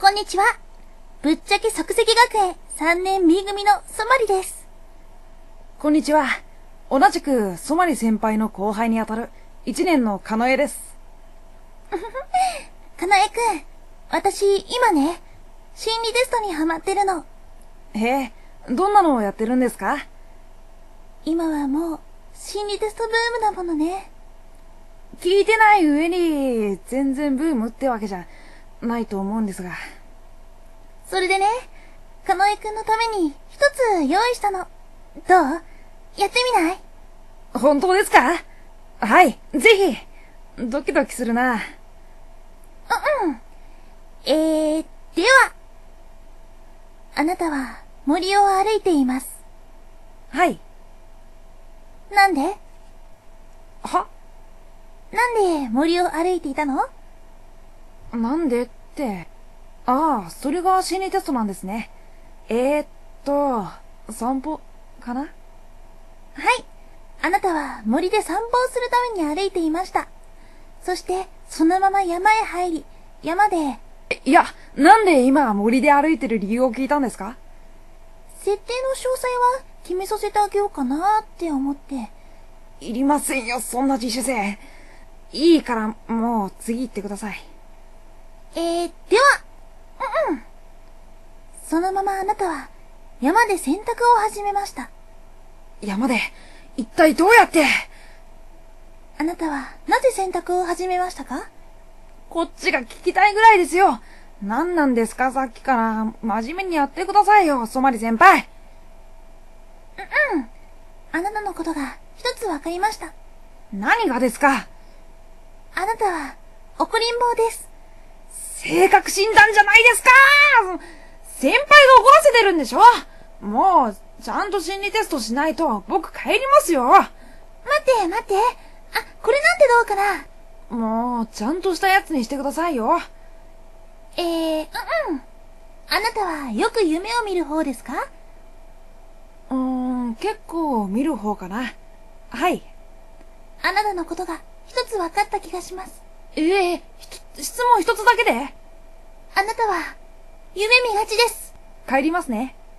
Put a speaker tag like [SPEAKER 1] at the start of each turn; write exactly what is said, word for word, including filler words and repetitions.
[SPEAKER 1] こんにちは。ぶっちゃけ即席学園さんねん B 組のソマリです。
[SPEAKER 2] こんにちは。同じくソマリ先輩の後輩にあたるいちねんのカノエです。
[SPEAKER 1] カノエくん、私今ね、心理テストにハマってるの。
[SPEAKER 2] へえ、どんなのをやってるんですか？
[SPEAKER 1] 今はもう心理テストブームだものね。
[SPEAKER 2] 聞いてない上に全然ブームってわけじゃないと思うんですが。
[SPEAKER 1] それでね、カノエくんのために一つ用意したの。どう？やってみない？
[SPEAKER 2] 本当ですか？はい、ぜひ。ドキドキするな。
[SPEAKER 1] うんうん。えー、では。あなたは森を歩いています。
[SPEAKER 2] はい。
[SPEAKER 1] なんで？
[SPEAKER 2] は？
[SPEAKER 1] なんで森を歩いていたの？
[SPEAKER 2] なんでって。ああ、それが心理テストなんですね。えーっと、散歩かな？
[SPEAKER 1] はい。あなたは森で散歩をするために歩いていました。そして、そのまま山へ入り、山で、
[SPEAKER 2] いや、なんで今森で歩いてる理由を聞いたんですか？
[SPEAKER 1] 設定の詳細は決めさせてあげようかなって思って。
[SPEAKER 2] いりませんよ、そんな自主性。いいから、もう次行ってください。
[SPEAKER 1] えー、では、うんうん。そのままあなたは山で洗濯を始めました。
[SPEAKER 2] 山で、一体どうやって？
[SPEAKER 1] あなたはなぜ洗濯を始めましたか？
[SPEAKER 2] こっちが聞きたいぐらいですよ。何なんですか、さっきから。真面目にやってくださいよ、ソマリ先輩。
[SPEAKER 1] うんうん。あなたのことが一つわかりました。
[SPEAKER 2] 何がですか？
[SPEAKER 1] あなたは怒りん坊です。
[SPEAKER 2] 性格診断じゃないですか！先輩が怒らせてるんでしょ？もう、ちゃんと心理テストしないと僕帰りますよ。
[SPEAKER 1] 待って待って。あ、これなんてどうかな？
[SPEAKER 2] もう、ちゃんとしたやつにしてくださいよ。
[SPEAKER 1] えー、うんうん。あなたはよく夢を見る方ですか？
[SPEAKER 2] うーん、結構見る方かな。はい。
[SPEAKER 1] あなたのことが一つ分かった気がします。
[SPEAKER 2] ええー、質問一つだけで？
[SPEAKER 1] あなたは夢見がちです。
[SPEAKER 2] 帰りますね。